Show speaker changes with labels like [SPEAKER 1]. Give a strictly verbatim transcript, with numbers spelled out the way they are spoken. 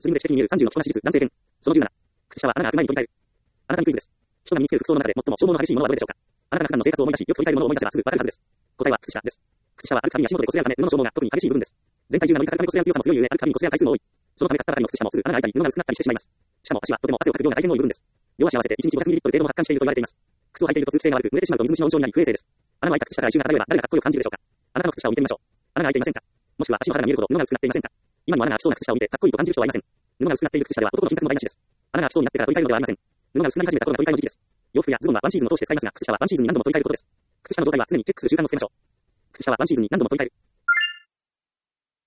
[SPEAKER 1] スイングで指摘に見えるさんじゅうの着こなし率、男性編。そのじゅうなな。靴下は穴が開く前に取り替える。あなたにクイズです。人が身につける服装の中で最も消耗の激しいものはどれでしょうか。あなたが普段の生活を思い出し、よく取り替えるものを思い出せばすぐわかるはずです。答えは靴下です。靴下は歩くたびに足元で擦れ合うため、布の消耗が特に激しい部分です。全体重が乗りかかるため擦れ合う強さも強いゆえ、歩くたびに擦れ合う回数も多い。そのため買ったばかりの靴下もすぐ穴が開いたり、布が薄くなったりしてしまいます。しかも足はとても汗をかく量が大変多い部分です。両足合わせていちにちごひゃくミリリットル程度も発汗していると言われています。靴を履いていると通気性が悪く、濡れてしまうと水虫の温床になり不衛生です。穴の開いた靴下から異臭が漂えば誰がかっこよく感じるでしょうか。あなたの靴下を見てみましょう。穴が開いていませんか。もしくは足の肌が見えるほど布が薄くなっていませんか。今にも穴が開きそうな靴下を見てかっこいいと感じる人はいません。布が薄くなっている靴下では男の品格の台無しです。穴が開きそうになってから取り替えるのではありません。布が薄くなり始めた頃が取り替えの時期です。洋服やズボンはワンシーズンを通して使いますが、靴下はワンシーズンに何度も取り替えることです。靴下の状態は常にチェックする習慣をつけましょう。靴下はワンシーズンに何度も取り替える。